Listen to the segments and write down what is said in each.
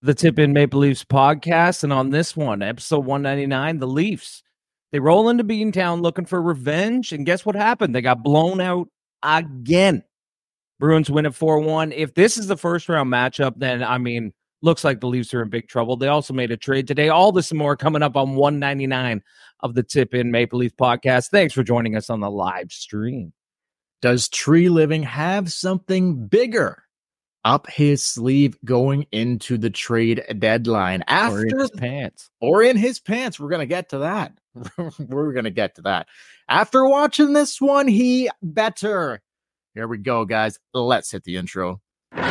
The Tip in Maple Leafs podcast. And on this one, episode 199, the Leafs, they roll into Beantown looking for revenge. And guess what happened? They got blown out again. Bruins win at 4-1. If this is the first round matchup, then, looks like the Leafs are in big trouble. They also made a trade today. All this and more coming up on 199 of the Tip in Maple Leaf podcast. Thanks for joining us on the live stream. Does Tree Living have something bigger up his sleeve going into the trade deadline? Or in his pants. Or in his pants. We're going to get to that. We're going to get to that. After watching this one, he better. Here we go, guys. Let's hit the intro.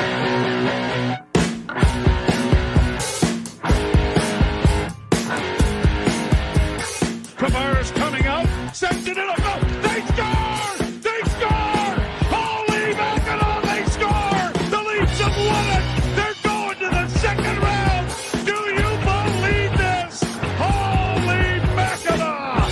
Tavares coming out, sends it in a goal. They score! They score! Holy mackerel, they score! The Leafs have won it! They're going to the second round! Do you believe this? Holy mackerel!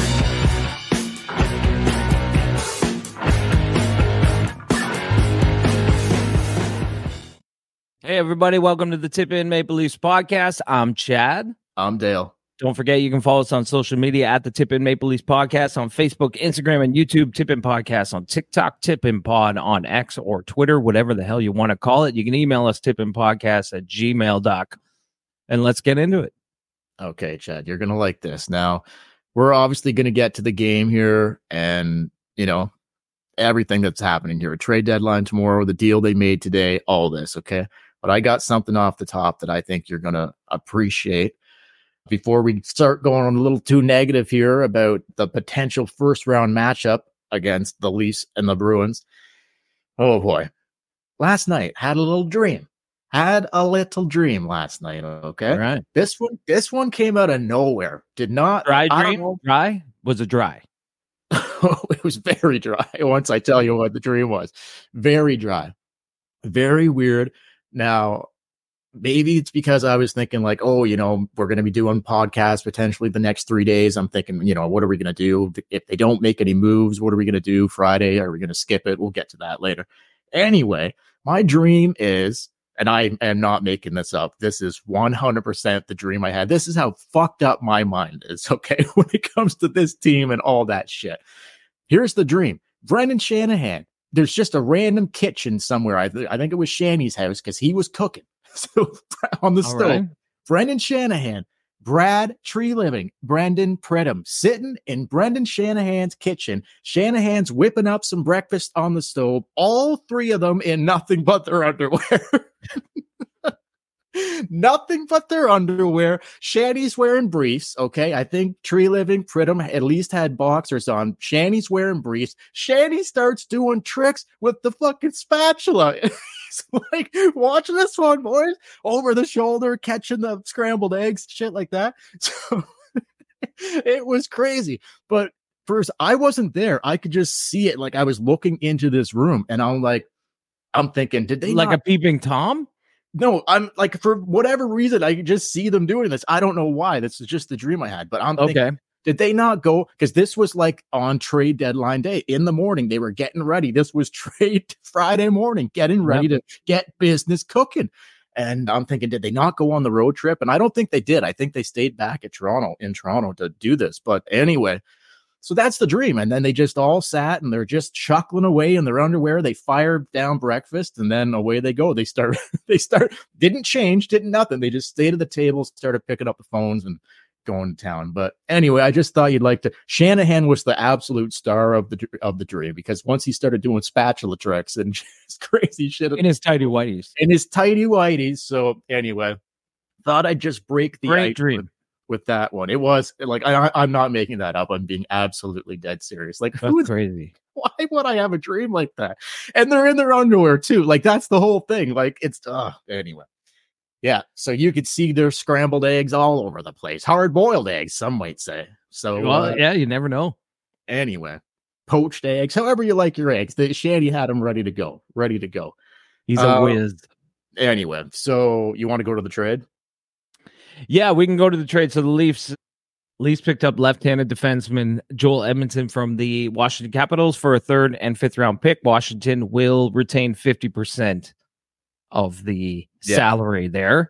Hey, everybody. Welcome to the Tip in Maple Leafs podcast. I'm Chad. I'm Dale. Don't forget, you can follow us on social media at the Tip in Maple Leafs podcast on Facebook, Instagram, and YouTube. Tip in podcast on TikTok, Tip in Pod on X or Twitter, whatever the hell you want to call it. You can email us tipinpodcast@gmail.com. And let's get into it. Okay, Chad, you're going to like this. Now, we're obviously going to get to the game here and, everything that's happening here. A trade deadline tomorrow, the deal they made today, all this, okay? But I got something off the top that I think you're going to appreciate. Before we start going on a little too negative here about the potential first round matchup against the Leafs and the Bruins. Oh boy. Last night had a little dream. Last night, okay? All right. This one came out of nowhere. Did not Dry dream? Dry? Was it dry? It was very dry. Once I tell you what the dream was. Very dry. Very weird. Now, maybe it's because I was thinking like, we're going to be doing podcasts potentially the next 3 days. I'm thinking, what are we going to do? If they don't make any moves, what are we going to do Friday? Are we going to skip it? We'll get to that later. Anyway, my dream is, and I am not making this up, this is 100% the dream I had. This is how fucked up my mind is, okay, when it comes to this team and all that shit. Here's the dream. Brendan Shanahan, there's just a random kitchen somewhere. I think it was Shanny's house because he was cooking. So on the stove, right. Brendan Shanahan, Brad Tree Living, Brendan Pridham sitting in Brendan Shanahan's kitchen. Shanahan's whipping up some breakfast on the stove. All three of them in nothing but their underwear. Nothing but their underwear. Shanny's wearing briefs. Okay. I think Tree Living, Pridham at least had boxers on. Shanny's wearing briefs. Shanny starts doing tricks with the fucking spatula. He's like, watch this one, boys. Over the shoulder, catching the scrambled eggs, shit like that. So it was crazy. But first, I wasn't there. I could just see it. Like I was looking into this room and I'm thinking, did they like a peeping Tom? No, I'm like, for whatever reason, I could just see them doing this. I don't know why. This is just the dream I had, but I'm thinking, did they not go? Because this was like on trade deadline day in the morning. They were getting ready. This was trade Friday morning, getting ready to get business cooking. And I'm thinking, did they not go on the road trip? And I don't think they did. I think they stayed back at Toronto to do this. But anyway, so that's the dream. And then they just all sat and they're just chuckling away in their underwear. They fired down breakfast and then away they go. They didn't change, didn't nothing. They just stayed at the table, started picking up the phones and going to town. But anyway, I just thought you'd like to. Shanahan was the absolute star of the dream because once he started doing spatula tricks and just crazy shit in his tidy whities. So anyway, thought I'd just break the great dream with that one. It was like, I'm not making that up. I'm being absolutely dead serious. Like, that's crazy. Why would I have a dream like that? And they're in their underwear too. Like, that's the whole thing. Like, it's anyway. Yeah, so you could see their scrambled eggs all over the place. Hard-boiled eggs, some might say. So, yeah, you never know. Anyway, poached eggs, however you like your eggs. Shanny had them ready to go. He's a whiz. Anyway, so you want to go to the trade? Yeah, we can go to the trade. So the Leafs picked up left-handed defenseman Joel Edmondson from the Washington Capitals for a 3rd and 5th round pick. Washington will retain 50% of the salary there.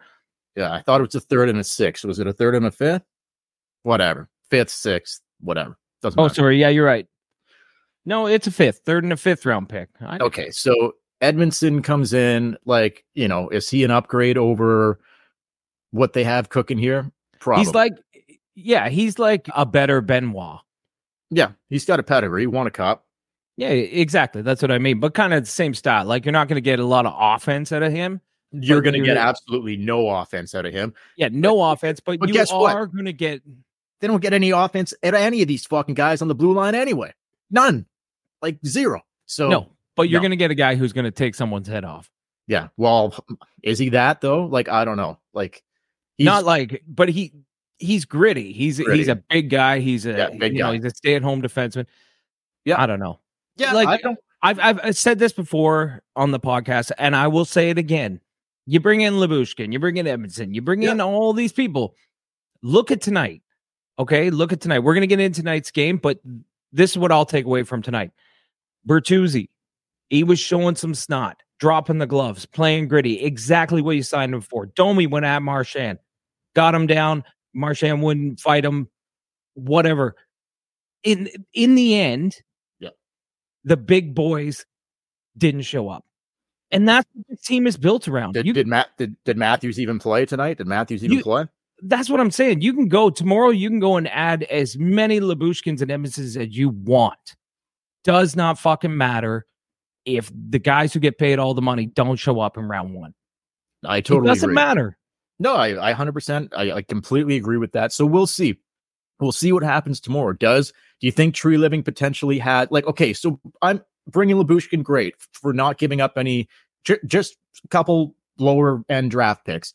Yeah, I thought it was a third and a sixth. Was it a third and a fifth? Whatever. Fifth, sixth, whatever. Doesn't Oh, matter. sorry. Yeah, you're right. No, it's a third and a fifth round pick. Okay, so Edmondson comes in, like, is he an upgrade over what they have cooking here? Probably. He's like a better Benoit. Yeah, he's got a pedigree, won a cup. Yeah, exactly. That's what I mean. But kind of the same style. Like, you're not going to get a lot of offense out of him. You're going to get absolutely no offense out of him. Yeah, no offense, but you guess what? are going to get... They don't get any offense at any of these fucking guys on the blue line anyway. None. Like zero. So no, but you're going to get a guy who's going to take someone's head off. Yeah. Well, is he that though? Like, I don't know. Like, but he's gritty. He's a big guy. He's a big guy. He's a stay-at-home defenseman. Yeah. I don't know. Yeah. Like, I've said this before on the podcast, and I will say it again. You bring in Lyubushkin, you bring in Edmondson, you bring in all these people. Look at tonight. Okay, look at tonight. We're going to get into tonight's game, but this is what I'll take away from tonight. Bertuzzi, he was showing some snot, dropping the gloves, playing gritty, exactly what you signed him for. Domi went at Marchand, got him down. Marchand wouldn't fight him, whatever. In the end, the big boys didn't show up. And that's what the team is built around. Did Matthews even play tonight? Did Matthews even play? That's what I'm saying. You can go tomorrow. You can go and add as many Lyubushkins and Edmondsons as you want. Does not fucking matter if the guys who get paid all the money don't show up in round one. I totally agree. It doesn't matter. No, I 100%. I completely agree with that. So we'll see. We'll see what happens tomorrow. Do you think Tree Living potentially had okay? So I'm bringing Lyubushkin, great for not giving up any, just a couple lower end draft picks.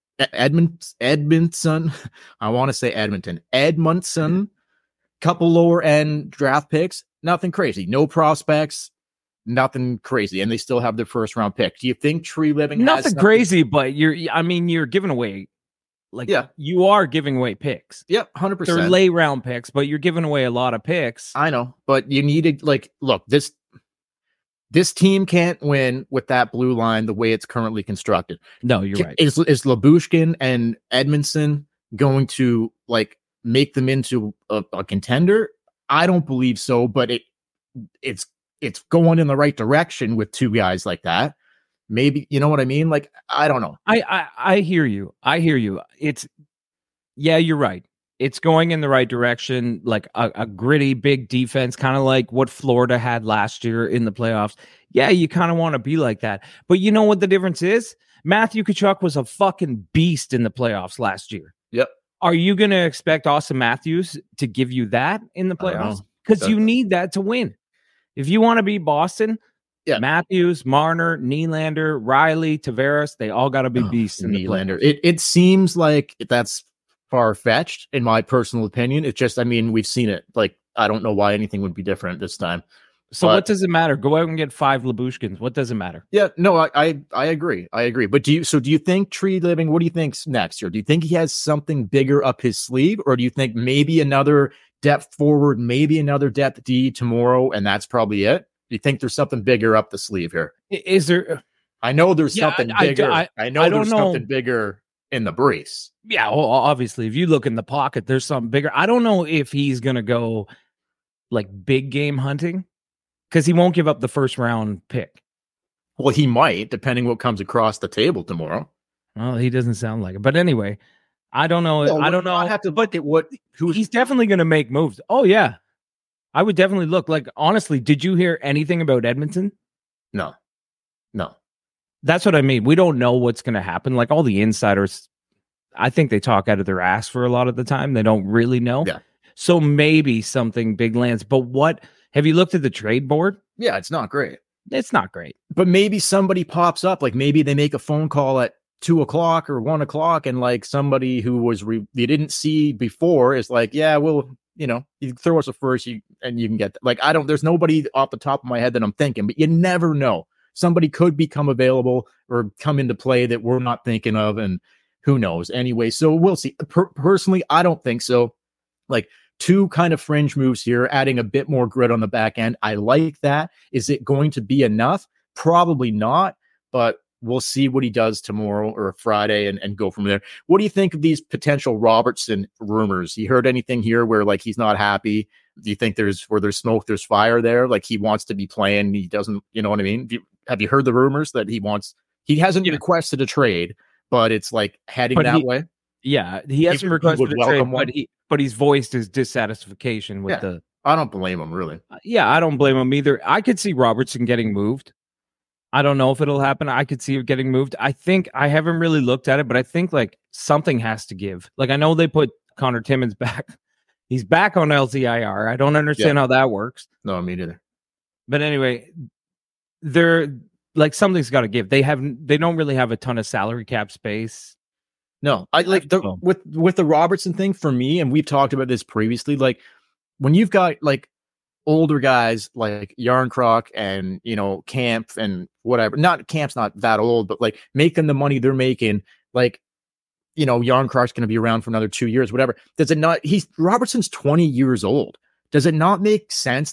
Edmondson, I want to say Edmondson, couple lower end draft picks, nothing crazy, no prospects, nothing crazy, and they still have their first round pick. Do you think Tree Living nothing crazy, but you're giving away, you are giving away picks. Yep, 100%. They're late round picks, but you're giving away a lot of picks. I know, but you needed look, this team can't win with that blue line the way it's currently constructed. No, you're right. Is Lyubushkin and Edmondson going to make them into a contender? I don't believe so, but it's going in the right direction with two guys like that. Maybe, you know what I mean? I don't know. I hear you. You're right. It's going in the right direction, like a gritty, big defense, kind of like what Florida had last year in the playoffs. Yeah, you kind of want to be like that. But you know what the difference is? Matthew Tkachuk was a fucking beast in the playoffs last year. Yep. Are you going to expect Austin Matthews to give you that in the playoffs? Because you need that to win. If you want to beat Boston, Matthews, Marner, Nylander, Riley, Tavares, they all got to be beasts in the Nylander. It seems like that's far-fetched in my personal opinion. It's just, we've seen it. I don't know why anything would be different this time. So what does it matter? Go out and get 5 Lyubushkins. What does it matter? Yeah, no, I agree. But do you think Tree Living, what do you think's next year? Do you think he has something bigger up his sleeve, or do you think maybe another depth forward, maybe another depth D tomorrow, and that's probably it? Do you think there's something bigger up the sleeve here? Is there? I know there's something bigger. I know there's something bigger in the briefs. Yeah, well, obviously, if you look in the pocket, there's something bigger. I don't know if he's going to go big game hunting, because he won't give up the first round pick. Well, he might, depending what comes across the table tomorrow. Well, he doesn't sound like it. But anyway, I don't know. Well, I don't know. I have to look at he's definitely going to make moves. Oh, yeah. I would definitely look. Honestly, did you hear anything about Edmonton? No. That's what I mean. We don't know what's going to happen. All the insiders, I think they talk out of their ass for a lot of the time. They don't really know. Yeah. So maybe something big lands. But have you looked at the trade board? Yeah, it's not great. It's not great. But maybe somebody pops up. Maybe they make a phone call at 2:00 or 1:00, and somebody who was you didn't see before is yeah, well, you throw us a first, and you can get there's nobody off the top of my head that I'm thinking, but you never know. Somebody could become available or come into play that we're not thinking of, and who knows? Anyway, so we'll see. Personally, I don't think so. Two kind of fringe moves here, adding a bit more grit on the back end. I like that. Is it going to be enough? Probably not, but we'll see what he does tomorrow or Friday and go from there. What do you think of these potential Robertson rumors? You heard anything here where like he's not happy? Do you think where there's smoke, there's fire there? Like he wants to be playing, he doesn't, you know what I mean? Have you heard the rumors that he hasn't requested a trade, but it's like heading that way? Yeah, he hasn't requested a trade, but he's voiced his dissatisfaction with the. I don't blame him, really. Yeah, I don't blame him either. I could see Robertson getting moved. I don't know if it'll happen. I could see it getting moved. I think I haven't really looked at it, but I think like something has to give. Like I know they put Connor Timmins back. He's back on LTIR. I don't understand how that works. No, me neither. But anyway, they're like something's got to give. They don't really have a ton of salary cap space. No, I like with the Robertson thing for me, and we've talked about this previously. Like when you've got like older guys like Yarncroc and Camp and whatever. Not Camp's not that old, but like making the money they're making, like Yarncroc's going to be around for another 2 years, whatever. Does it not? Robertson's 20 years old. Does it not make sense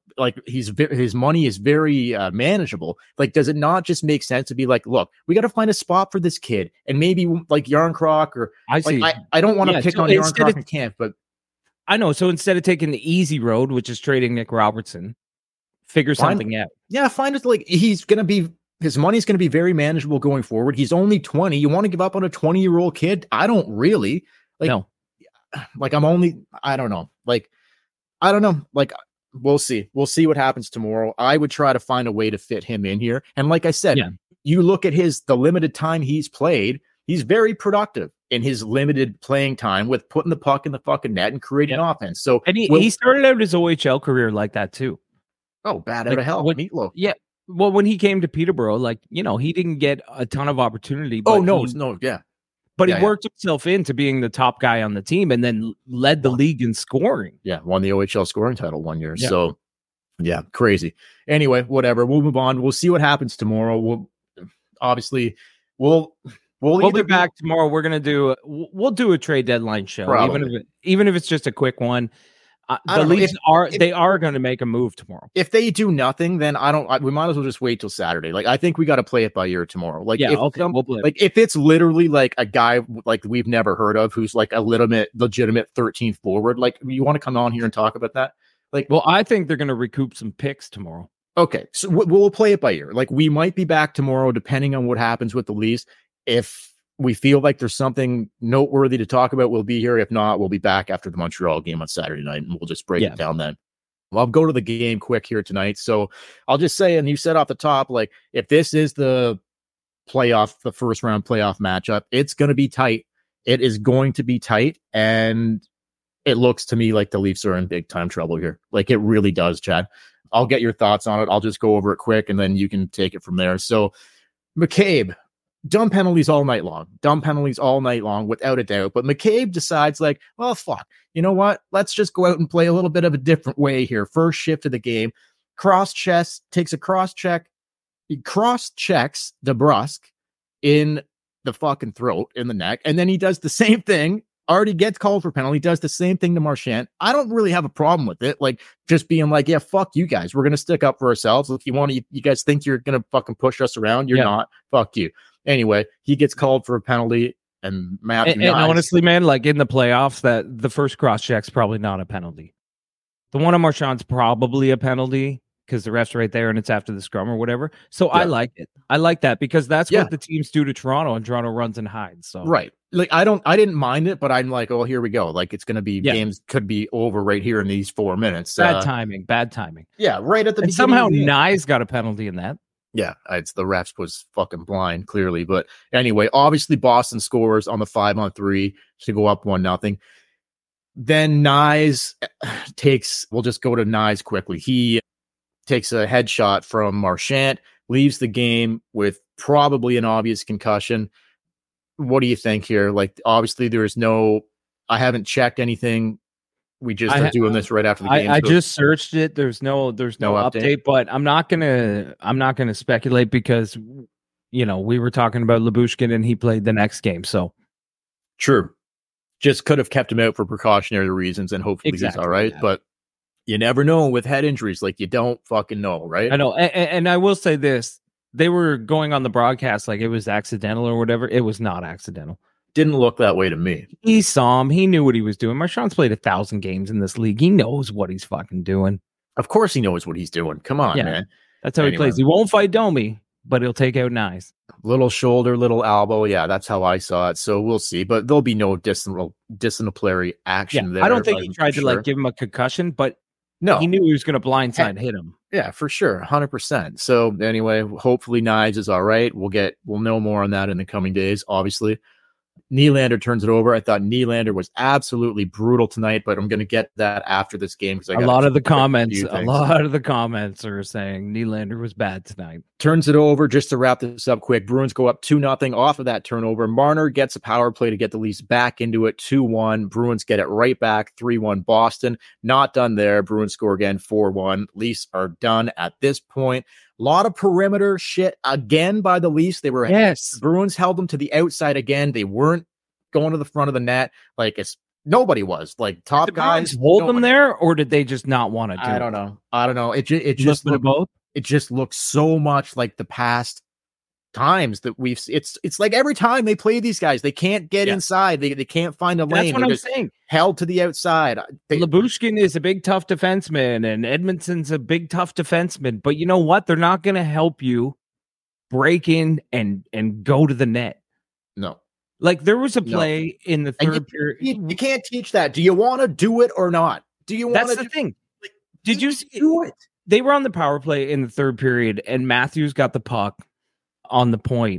his money is very manageable? Like, does it not just make sense to be like, look, we got to find a spot for this kid, and maybe like Yarncroc or I see. I don't want to pick on Yarncroc and Camp, but I know. So instead of taking the easy road, which is trading Nick Robertson, figure something out. Yeah, find it. Like his money's going to be very manageable going forward. He's only 20. You want to give up on a 20-year-old kid? I don't really. No. Like I don't know. Like I don't know. Like we'll see. We'll see what happens tomorrow. I would try to find a way to fit him in here. And like I said, you look at the limited time he's played, he's very productive in his limited playing time with putting the puck in the fucking net and creating offense. So and he started out his OHL career like that too. Oh, bad out of hell. Meatloaf. Yeah. Well, when he came to Peterborough, he didn't get a ton of opportunity. But But he worked himself into being the top guy on the team and then led the league in scoring. Yeah, won the OHL scoring title 1 year. Yeah. So, yeah, crazy. Anyway, whatever. We'll move on. We'll see what happens tomorrow. We'll be back tomorrow. We'll do a trade deadline show, even if it's just a quick one. The Leafs are going to make a move tomorrow. If they do nothing, then we might as well just wait till Saturday. Like I think we got to play it by ear tomorrow. Like we'll play. Like if it's literally like a guy like we've never heard of who's like a legitimate 13th forward, like you want to come on here and talk about that? Like, well, I think they're going to recoup some picks tomorrow. Okay, so we'll play it by ear. Like we might be back tomorrow, depending on what happens with the Leafs. If we feel like there's something noteworthy to talk about, we'll be here. If not, we'll be back after the Montreal game on Saturday night, and we'll just break it down then. Well, I'll go to the game quick here tonight. So I'll just say, and you said off the top, like if this is the first round playoff matchup, it's going to be tight. It is going to be tight. And it looks to me like the Leafs are in big time trouble here. Like it really does, Chad. I'll get your thoughts on it. I'll just go over it quick and then you can take it from there. So McCabe, dumb penalties all night long, without a doubt. But McCabe decides like, well, fuck, you know what? Let's just go out and play a little bit of a different way here. First shift of the game, takes a cross check. He cross checks DeBrusk in the fucking throat, in the neck. And then he does the same thing. Already gets called for penalty, does the same thing to Marchand. I don't really have a problem with it. Like just being like, yeah, fuck you guys. We're going to stick up for ourselves. If you guys think you're going to fucking push us around, you're not. Fuck you. Anyway, he gets called for a penalty, and honestly, man, like in the playoffs, that the first cross check's probably not a penalty. The one on Marchand's probably a penalty because the ref's right there and it's after the scrum or whatever. So I like it. I like that because that's what the teams do to Toronto, and Toronto runs and hides. So right, like I didn't mind it, but I'm like, oh, here we go. Like it's going to be games could be over right here in these 4 minutes. Bad timing. Yeah, right at the beginning. Somehow Nye's got a penalty in that. Yeah, it's the refs was fucking blind, clearly. But anyway, obviously Boston scores on the 5-on-3 to go up 1-0. Then Nyes we'll just go to Nyes quickly. He takes a headshot from Marchand, leaves the game with probably an obvious concussion. What do you think here? Like, obviously I haven't checked anything. We just are doing this right after the game. I just searched it. There's no update, but I'm not gonna speculate because we were talking about Lyubushkin and he played the next game. So true. Just could have kept him out for precautionary reasons and hopefully he's all right. Yeah. But you never know with head injuries. Like you don't fucking know, right? I know. And I will say this. they were going on the broadcast like it was accidental or whatever. It was not accidental. Didn't look that way to me. He saw him. He knew what he was doing. Marchand's played 1,000 games in this league. He knows what he's fucking doing. Of course he knows what he's doing. Come on, man. That's how he plays. He won't fight Domi, but he'll take out Nyes. Little shoulder, little elbow. Yeah, that's how I saw it. So we'll see. But there'll be no disciplinary action there. I don't think he tried to like give him a concussion, but no, he knew he was going to blindside hit him. Yeah, for sure. 100%. So anyway, hopefully Knives is all right. We'll know more on that in the coming days, obviously. Nylander turns it over. I thought Nylander was absolutely brutal tonight, but I'm going to get that after this game because a lot of the comments are saying Nylander was bad tonight. Turns it over. Just to wrap this up quick, Bruins go up 2-0 off of that turnover. Marner gets a power play to get the Leafs back into it, 2-1. Bruins get it right back, 3-1 Boston. Not done there. Bruins score again, 4-1. Leafs are done at this point. A lot of perimeter shit again by the Leafs. Bruins held them to the outside again. They weren't going to the front of the net. Like nobody was. Like top guys hold them there, or did they just not want to do it? I don't know. It just looked both. It just looks so much like the past times that we've. It's like every time they play these guys, they can't get inside. They can't find a lane. That's what I'm saying. Held to the outside. Lyubushkin is a big tough defenseman, and Edmondson's a big tough defenseman. But you know what? They're not going to help you break in and go to the net. No. Like there was a play in the third period. You can't teach that. Do you want to do it or not? Do you want to? That's the thing. Like, did you do it? They were on the power play in the third period, and Matthews got the puck on the point,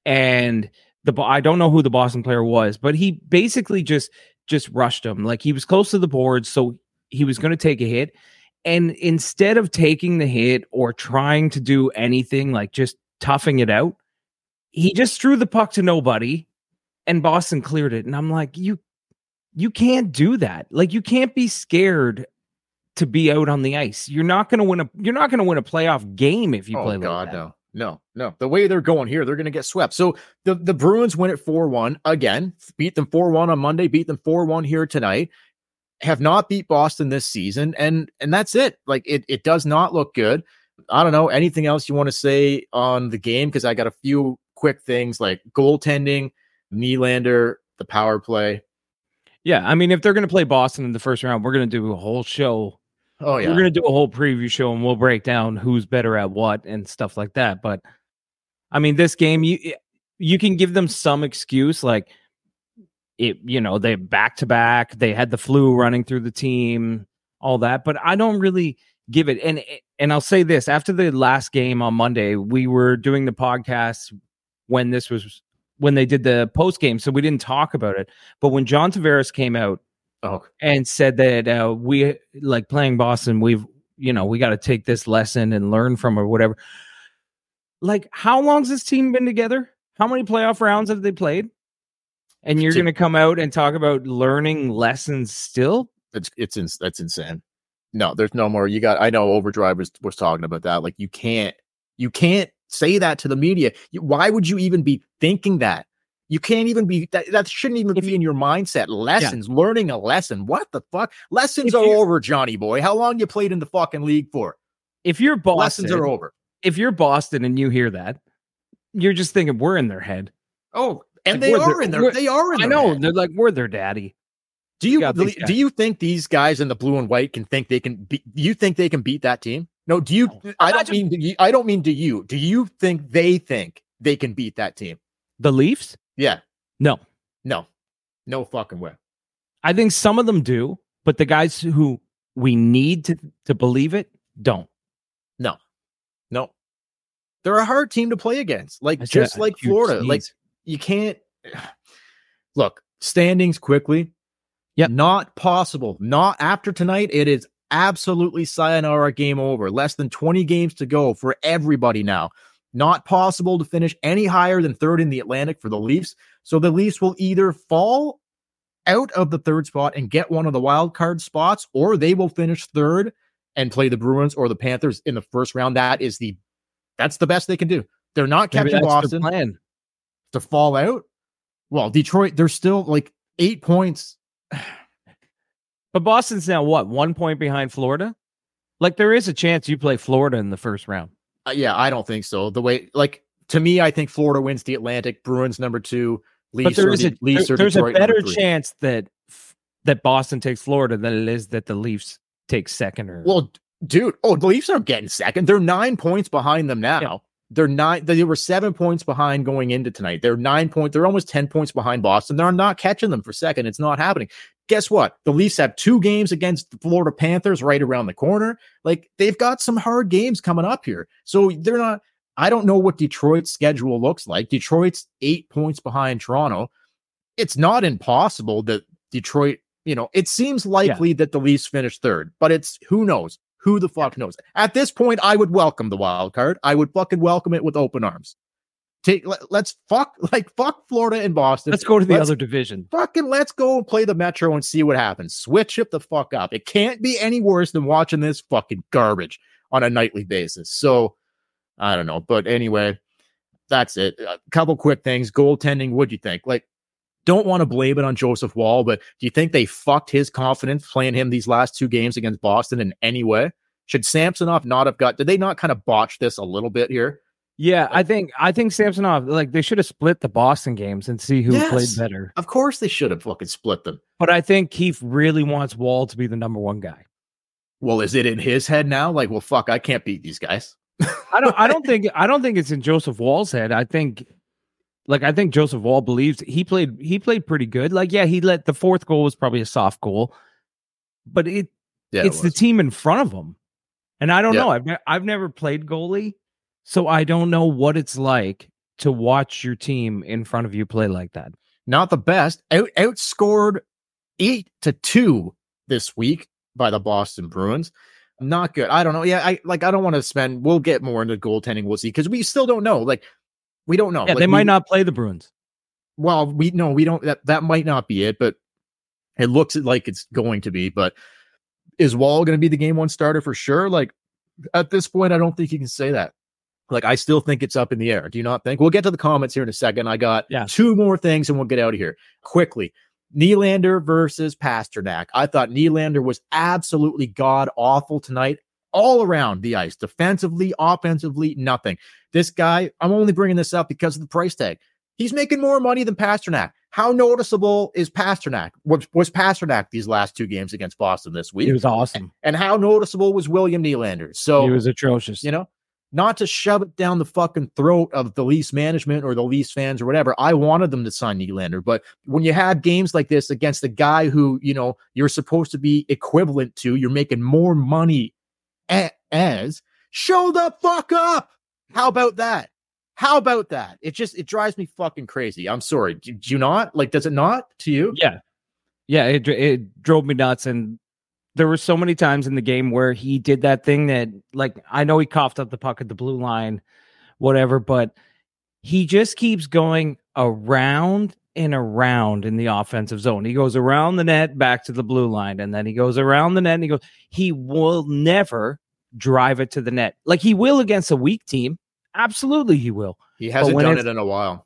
and I don't know who the Boston player was, but he basically just rushed him. Like he was close to the board, so he was going to take a hit, and instead of taking the hit or trying to do anything like just toughing it out, he just threw the puck to nobody, and Boston cleared it. And I'm like, you can't do that. Like you can't be scared to be out on the ice. You're not going to win a playoff game if you play like that. No. The way they're going here, they're going to get swept. So the Bruins win it 4-1 again, beat them 4-1 on Monday, beat them 4-1 here tonight, have not beat Boston this season. And that's it. Like it does not look good. I don't know. Anything else you want to say on the game? Cause I got a few quick things like goaltending, Nylander, the power play. Yeah. I mean, if they're going to play Boston in the first round, we're going to do a whole show. Oh yeah, we're gonna do a whole preview show and we'll break down who's better at what and stuff like that. But I mean, this game, you can give them some excuse, like it. You know, they back to back. They had the flu running through the team, all that. But I don't really give it. And I'll say this: after the last game on Monday, we were doing the podcast when they did the post game, so we didn't talk about it. But when John Tavares came out. And said that we like playing Boston. We got to take this lesson and learn from or whatever. Like, how long's this team been together? How many playoff rounds have they played? And you're going to come out and talk about learning lessons still? That's insane. No, there's no more. I know Overdrive was talking about that. Like, you can't say that to the media. Why would you even be thinking that? You can't even be that shouldn't even be in your mindset. Lessons, learning a lesson. What the fuck? Lessons are over, Johnny boy. How long you played in the fucking league for? If you're Boston, lessons are over. If you're Boston and you hear that, you're just thinking we're in their head. Oh, and they are in their I know head. They're like we're their daddy. Do you think these guys in the blue and white do you think they can beat that team? No, do you? I don't mean do you. Do you think they can beat that team? The Leafs? Yeah. No fucking way. I think some of them do, but the guys who we need to believe it don't. No. They're a hard team to play against. Like just like Florida. Like you can't look, standings quickly. Yeah. Not possible. Not after tonight. It is absolutely sayonara, game over. Less than 20 games to go for everybody now. Not possible to finish any higher than third in the Atlantic for the Leafs. So the Leafs will either fall out of the third spot and get one of the wild card spots, or they will finish third and play the Bruins or the Panthers in the first round. That's the best they can do. They're not catching Boston plan to fall out. Well, Detroit, they're still like 8 points. But Boston's now what? 1 point behind Florida? Like there is a chance you play Florida in the first round. Yeah, I don't think so. The way, like, to me, I think Florida wins the Atlantic, Bruins number 2, But Leafs there's Detroit a better number 3. chance that Boston takes Florida than it is that the Leafs take second. Or Well, dude, the Leafs aren't getting second. They're 9 points behind them now. Yeah. They were 7 points behind going into tonight. They're 9 points. They're almost 10 points behind Boston. They're not catching them for second. It's not happening. Guess what? The Leafs have 2 games against the Florida Panthers right around the corner. Like, they've got some hard games coming up here. So they're not, I don't know what Detroit's schedule looks like. Detroit's 8 points behind Toronto. It's not impossible that Detroit, it seems likely that the Leafs finish third, but it's, who knows? Who the fuck knows? At this point, I would welcome the wild card. I would fucking welcome it with open arms. Let's fuck Florida and Boston. Let's go to the other division. Let's go and play the Metro and see what happens. Switch it the fuck up. It can't be any worse than watching this fucking garbage on a nightly basis. So I don't know, but anyway, that's it. A couple quick things. Goaltending. What'd you think? Like, don't want to blame it on Joseph Woll, but do you think they fucked his confidence playing him these last 2 games against Boston in any way? Should Samsonov not have did they not kind of botch this a little bit here? Yeah, I think Samsonov, like, they should have split the Boston games and see who played better. Of course they should have fucking split them. But I think Keefe really wants Woll to be the number 1 guy. Well, is it in his head now? Like, well, fuck, I can't beat these guys. I don't think it's in Joseph Woll's head. I think Joseph Woll believes he played pretty good. Like, yeah, he let the 4th goal was probably a soft goal, but it's the team in front of him. And I don't know. I've never played goalie, so I don't know what it's like to watch your team in front of you play like that. Not the best. Outscored 8-2 this week by the Boston Bruins. Not good. I don't know. Yeah, I don't want to spend. We'll get more into goaltending. We'll see, because we still don't know. Like, we don't know. Yeah, like, they might not play the Bruins. Well, we don't. That might not be it, but it looks like it's going to be. But is Woll going to be the game 1 starter for sure? Like, at this point, I don't think you can say that. Like, I still think it's up in the air. Do you not think? We'll get to the comments here in a second. I got 2 more things and we'll get out of here quickly. Nylander versus Pasternak. I thought Nylander was absolutely god awful tonight, all around the ice, defensively, offensively, nothing. This guy, I'm only bringing this up because of the price tag. He's making more money than Pasternak. How noticeable is Pasternak? Was Pasternak these last 2 games against Boston this week? He was awesome. And how noticeable was William Nylander? So he was atrocious. Not to shove it down the fucking throat of the Leafs management or the Leafs fans or whatever. I wanted them to sign Nylander, but when you have games like this against a guy who, you're supposed to be equivalent to, you're making more money as, show the fuck up. How about that? It drives me fucking crazy. I'm sorry. Do you not? Like, does it not to you? Yeah. Yeah. It drove me nuts. And there were so many times in the game where he did that thing that, like, I know he coughed up the puck at the blue line, whatever, but he just keeps going around and around in the offensive zone. He goes around the net back to the blue line, and then he goes around the net and he will never drive it to the net. Like, he will against a weak team. Absolutely, he will. He hasn't done it in a while.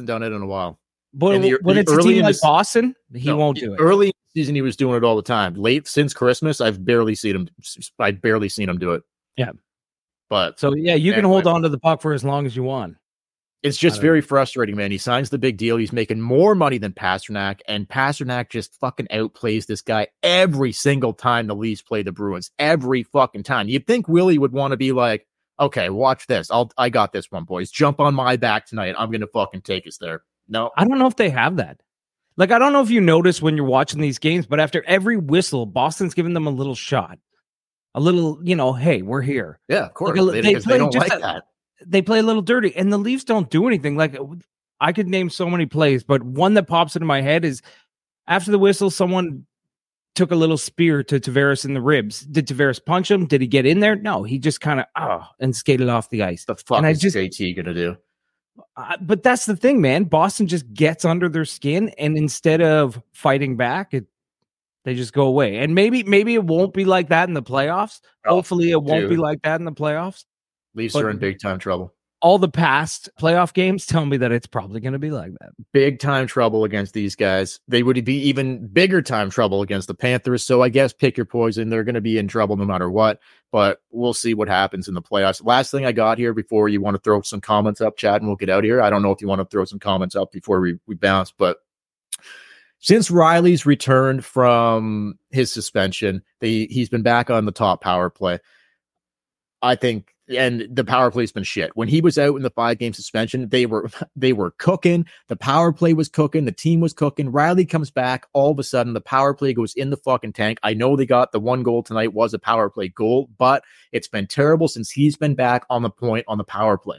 But when it's a team like Boston, he won't do it. Early in the season, he was doing it all the time. Late, since Christmas, I've barely seen him do it. Yeah. But so, yeah, you can hold on to the puck for as long as you want. It's just very frustrating, man. He signs the big deal. He's making more money than Pasternak, and Pasternak just fucking outplays this guy every single time the Leafs play the Bruins. Every fucking time. You'd think Willie would want to be like, okay, watch this. I got this one, boys. Jump on my back tonight. I'm going to fucking take us there. No. I don't know if they have that. Like, I don't know if you notice when you're watching these games, but after every whistle, Boston's giving them a little shot. A little, hey, we're here. Yeah, of course. Like they don't like that. They play a little dirty, and the Leafs don't do anything. Like, I could name so many plays, but one that pops into my head is after the whistle, someone took a little spear to Tavares in the ribs. Did Tavares punch him? Did he get in there? No, he just kind of and skated off the ice. The fuck is JT gonna do? But that's the thing, man. Boston just gets under their skin, and instead of fighting back, they just go away. And maybe it won't be like that in the playoffs. Hopefully, it won't be like that in the playoffs. Leafs are in big time trouble. all the past playoff games tell me that it's probably going to be like that. Big time trouble against these guys. They would be even bigger time trouble against the Panthers. So I guess pick your poison. They're going to be in trouble no matter what, but we'll see what happens in the playoffs. Last thing I got here before you want to throw some comments up, Chad, and we'll get out of here. I don't know if you want to throw some comments up before we bounce, but since Riley's returned from his suspension, he's been back on the top power play. I think, and the power play's been shit. When he was out in the 5-game suspension, they were cooking. The power play was cooking. The team was cooking. Riley comes back. All of a sudden, the power play goes in the fucking tank. I know they got the 1 goal tonight was a power play goal, but it's been terrible since he's been back on the point on the power play.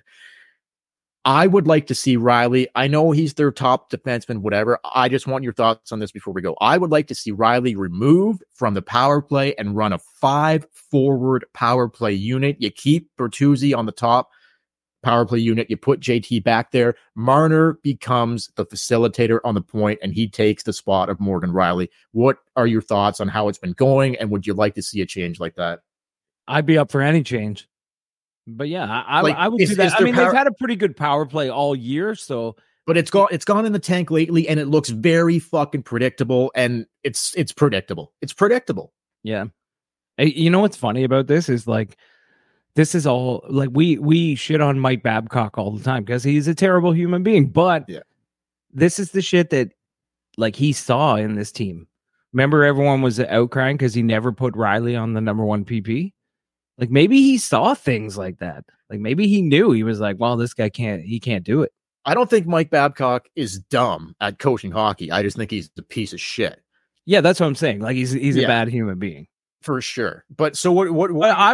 I would like to see Riley. I know he's their top defenseman, whatever. I just want your thoughts on this before we go. I would like to see Riley removed from the power play and run a 5-forward power play unit. You keep Bertuzzi on the top power play unit. You put JT back there. Marner becomes the facilitator on the point, and he takes the spot of Morgan Riley. What are your thoughts on how it's been going, and would you like to see a change like that? I'd be up for any change. But yeah, I would do that. I mean, they've had a pretty good power play all year, so. But it's gone in the tank lately, and it looks very fucking predictable. And it's predictable. It's predictable. Yeah. Hey, you know what's funny about this is like, this is all like we shit on Mike Babcock all the time because he's a terrible human being. But this is the shit that like he saw in this team. Remember, everyone was outcrying because he never put Riley on the number 1 PP. Like maybe he saw things like that. Like maybe he knew. He was like, well, this guy can't do it. I don't think Mike Babcock is dumb at coaching hockey. I just think he's a piece of shit. Yeah, that's what I'm saying. Like he's a bad human being. For sure. But so what I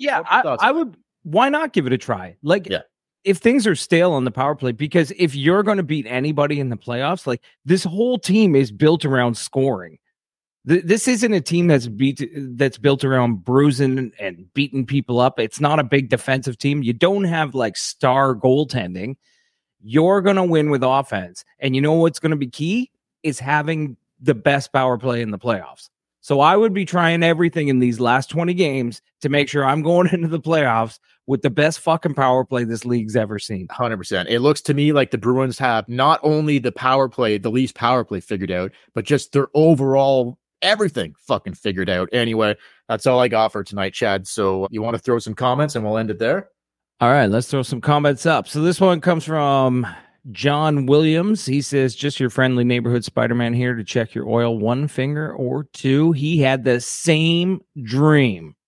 would why not give it a try? Like if things are stale on the power play, because if you're going to beat anybody in the playoffs, like this whole team is built around scoring. This isn't a team that's built around bruising and beating people up. It's not a big defensive team. You don't have like star goaltending. You're going to win with offense. And you know what's going to be key is having the best power play in the playoffs. So I would be trying everything in these last 20 games to make sure I'm going into the playoffs with the best fucking power play this league's ever seen. 100%. It looks to me like the Bruins have not only the power play, the least power play figured out, but just their overall everything fucking figured out. Anyway, that's all I got for tonight, Chad. So you want to throw some comments and we'll end it there? All right, let's throw some comments up. So this one comes from John Williams. He says, just your friendly neighborhood Spider-Man here to check your oil 1 finger or 2. He had the same dream.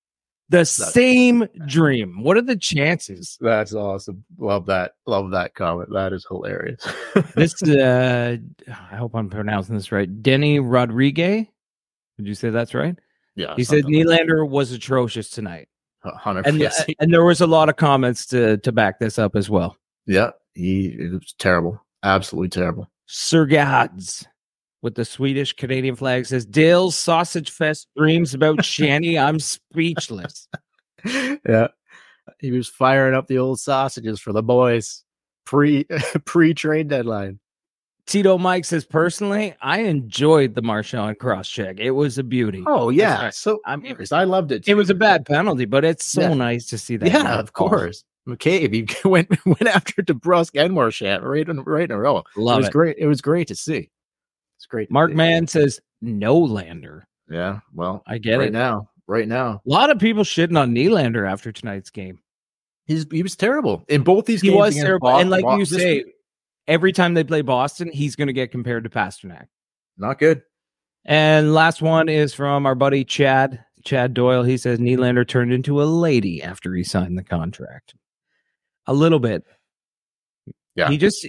Same dream. What are the chances? That's awesome. Love that. Love that comment. That is hilarious. This I hope I'm pronouncing this right. Denny Rodriguez. Did you say that's right? Yeah. He said Nylander was atrocious tonight. 100%. And there was a lot of comments to back this up as well. Yeah. It was terrible. Absolutely terrible. Sir Gads with the Swedish Canadian flag says, Dale's Sausage Fest dreams about Shanny. I'm speechless. Yeah. He was firing up the old sausages for the boys pre-trade deadline. Tito Mike says, personally, I enjoyed the Marchand cross check. It was a beauty. Oh, yeah. So I loved it too. It was a bad penalty, but it's so nice to see that. Yeah, of course. McCabe, he went after DeBrusque and Marchand right in a row. Love it. Was great. It was great to see. It's great. Mark Mann says, no Lander. Yeah, well, I get right it. Right now. A lot of people shitting on Nylander after tonight's game. He was terrible. In both these games. He was terrible. And like you say, every time they play Boston, he's going to get compared to Pasternak. Not good. And last one is from our buddy Chad Doyle. He says Nylander turned into a lady after he signed the contract. A little bit. Yeah.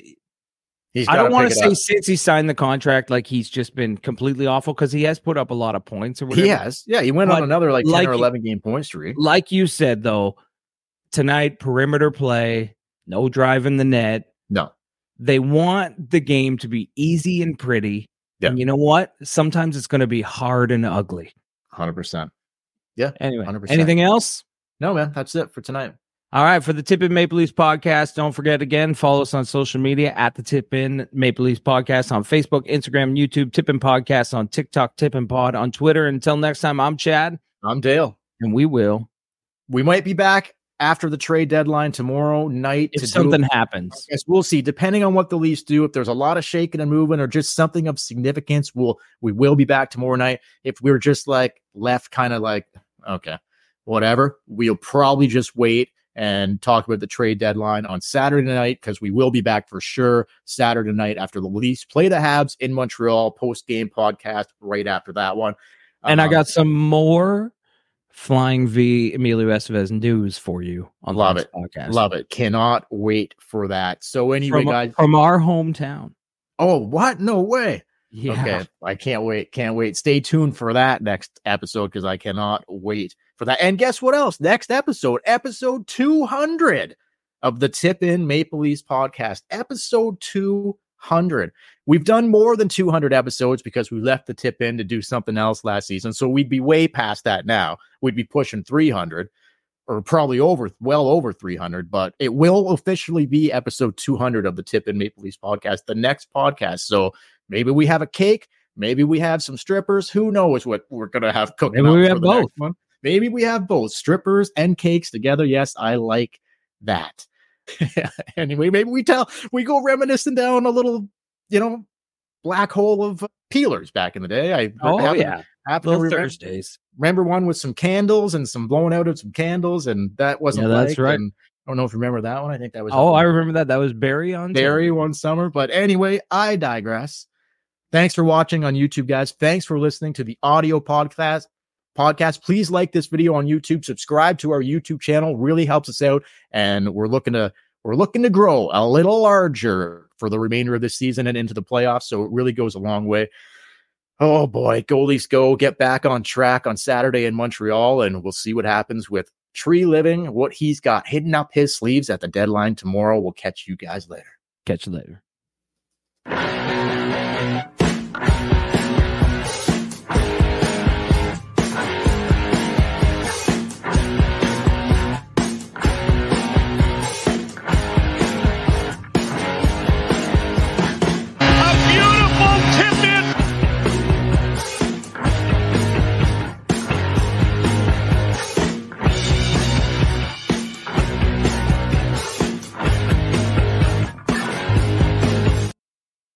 I don't want to say since he signed the contract, like he's just been completely awful, because he has put up a lot of points or whatever. He has. Yeah, he went on another 10 or 11 game point streak. Like you said, though, tonight, perimeter play, no drive in the net. No. They want the game to be easy and pretty. Yeah. And you know what? Sometimes it's going to be hard and ugly. 100%. Yeah. Anyway, 100%. Anything else? No, man. That's it for tonight. All right. For the Tip In Maple Leafs podcast, don't forget, again, follow us on social media at the Tip In Maple Leafs podcast on Facebook, Instagram, YouTube, Tip In Podcast on TikTok, Tip In Pod on Twitter. Until next time, I'm Chad. I'm Dale. And we might be back after the trade deadline tomorrow night. If something happens. Yes, we'll see. Depending on what the Leafs do, if there's a lot of shaking and moving or just something of significance, we will be back tomorrow night. If we're just like left kind of like, okay, whatever, we'll probably just wait and talk about the trade deadline on Saturday night, because we will be back for sure Saturday night after the Leafs play the Habs in Montreal. Post-game podcast right after that one. And I got some more Flying V Emilio Estevez news for you on the podcast. Love it. Cannot wait for that. So anyway, guys. From our hometown. Oh, what? No way. Yeah. Okay. I can't wait. Can't wait. Stay tuned for that next episode, because I cannot wait for that. And guess what else? Next episode 200 of the Tip In Maple Leafs podcast. Episode 200. We've done more than 200 episodes because we left the Tip In to do something else last season. So we'd be way past that now. We'd be pushing 300, or probably well over 300, but it will officially be episode 200 of the Tip In Maple Leafs podcast, the next podcast. So maybe we have a cake. Maybe we have some strippers. Who knows what we're going to have cooking Maybe up we for have the both. next one. Maybe we have both strippers and cakes together. Yes, I like that. Anyway, maybe we go reminiscing down a little, black hole of peelers back in the day. Little Thursdays. Remember one with some candles and some blowing out of some candles, and that wasn't that's right. And I don't know if you remember that one. I think that was. Oh, I remember that. That was Barry one summer. But anyway, I digress. Thanks for watching on YouTube, guys. Thanks for listening to the audio podcast. Please like this video on YouTube. Subscribe to our YouTube channel. Really helps us out, and we're looking to grow a little larger for the remainder of this season and into the playoffs. So it really goes a long way. Oh boy, go Leafs go! Get back on track on Saturday in Montreal, and we'll see what happens with Tree Living, what he's got hidden up his sleeves at the deadline tomorrow. We'll catch you guys later. Catch you later.